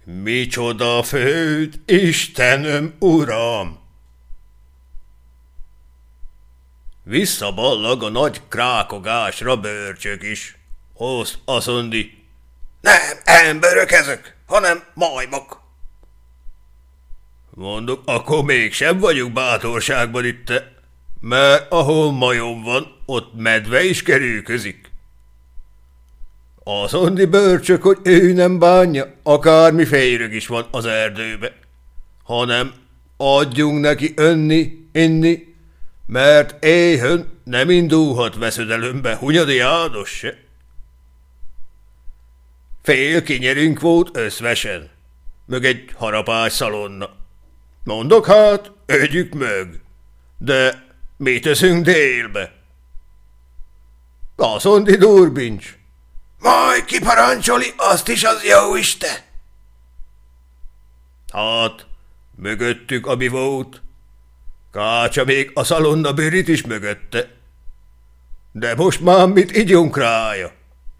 Micsoda föld, Istenem, uram! Visszaballag a nagy krákogásra Bőrcsök is. Azt mondja, nem emberök ezek, hanem majmok. Mondok, akkor mégsem vagyunk bátorságban itt, mert ahol majom van, ott medve is kerülközik. Azt mondja Bőrcsök, hogy ő nem bánja, akármi félrög is van az erdőbe, hanem adjunk neki önni, inni, mert éhön nem indulhat veszedelembe Hunyadi János se. Fél kinyerünk volt összvesen, mög egy harapás szalonna. Mondok hát, ögyük mög, de mit teszünk délbe? Azt mondja Durbincs, majd kiparancsoli azt is az jó Isten. Hát, mögöttük ami volt, Kácsa még a szalonna bőrit is mögötte. De most már mit igyunk rája?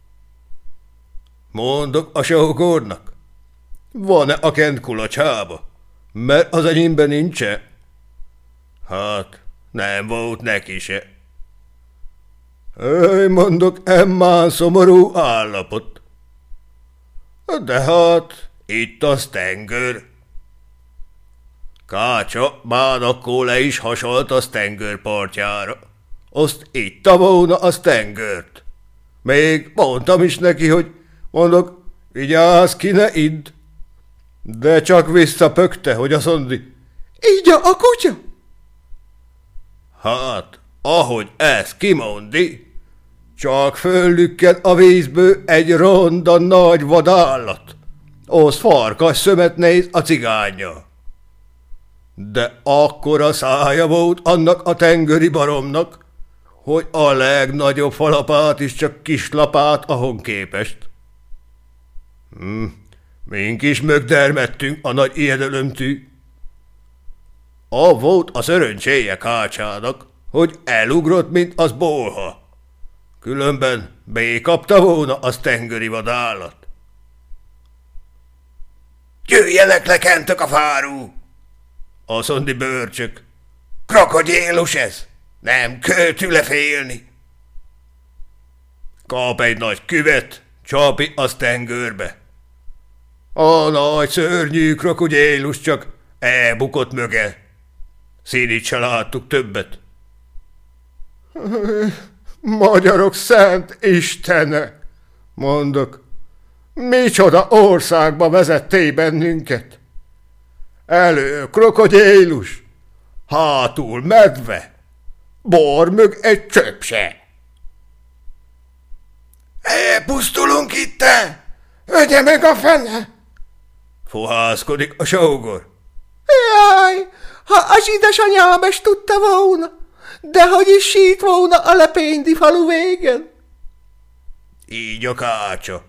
Mondok a sógornak, van-e a kent kulacsába, mert az enyémben nincs-e? Hát, nem volt neki se. Mondok, emmán szomorú állapot. De hát, itt az tenger. Kácsa már akkor le is hasalt a tenger partjára. Azt itta volna a tengert. Még mondtam is neki, hogy mondok, vigyázz ki, ne idd. De csak visszapökte, hogy azt mondi, így a kutya. Hát, ahogy ezt kimondi, csak föllükkel a vízből egy ronda nagy vadállat. Az farkas szömet néz a cigánya. De akkora szája volt annak a tengeri baromnak, hogy a legnagyobb falapát is csak kislapát ahon képest. Mink is mögdermettünk a nagy ijedelemtű. Volt a szöröncséje Kácsának, hogy elugrott, mint az bolha. Különben bekapta volna az tengeri vadállat. Jöjjenek le kentök a fárú! Azt mondja Bőrcsök, krokodilus ez, nem kell tőle félni. Kap egy nagy küvet, csapi az tengerbe. A nagy szörnyű krokodilus csak elbukott möge. Színit se láttuk többet. Magyarok szent istene, mondok, micsoda országba vezettél bennünket. Elő krokodilus, hátul medve, bor mög egy csöpp se. Elpusztulunk itte, ögye meg a fene! Fohászkodik a sógor. Jaj, ha az édesanyám is tudta volna, de hogy is sít volna a lepénydi falu végen. Így a Kácsa.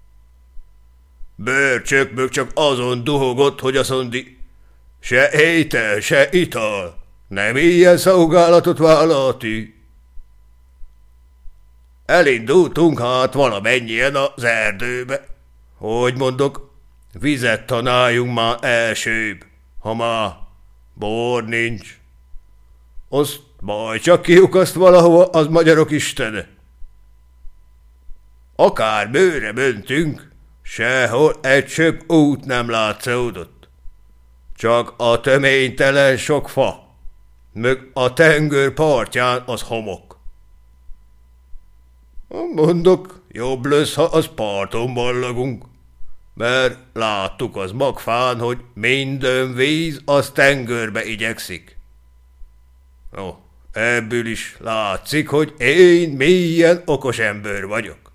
Bőrcsök mög csak azon duhogott, hogy azt mondi, se étel, se ital, nem ilyen szolgálatot vállalti. Elindultunk hát valamennyien az erdőbe. Hogy mondok, vizet tanáljunk már elsőbb, ha már bor nincs. Azt majd csak kiukaszt valahova az magyarok istene. Akár bőre mentünk, sehol egy csöpp út nem látszódott. Csak a töménytelen sok fa, mög a tenger partján az homok. Mondok, jobb lesz, ha az parton ballagunk, mert láttuk az magfán, hogy minden víz az tengerbe igyekszik. Ebből is látszik, hogy én milyen okos ember vagyok.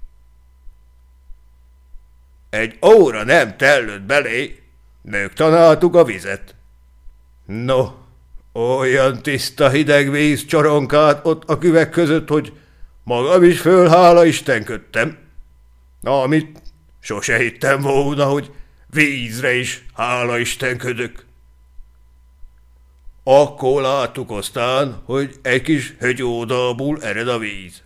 Egy óra nem tellett belé, megtanáltuk a vizet. No, olyan tiszta hideg víz csoronkált ott a küvek között, hogy magam is föl hála istenködtem. Amit sose hittem volna, hogy vízre is hála istenködök. Akkor láttuk aztán, hogy egy kis hegyoldalból ered a víz.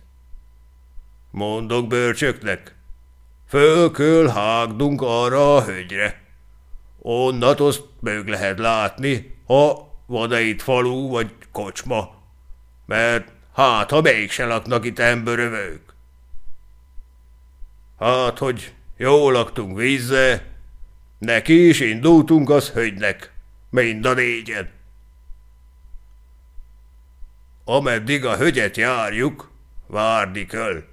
Mondok Bőrcsöknek, föl kell hágdunk arra a hegyre. Onnat azt meg lehet látni, ha van-e itt falu vagy kocsma, mert hát, ha mégse laknak itt emberövők. Hát, hogy jól laktunk vízzel, neki is indultunk az hölgynek, mind a négyen. Ameddig a hölgyet járjuk, várni kell.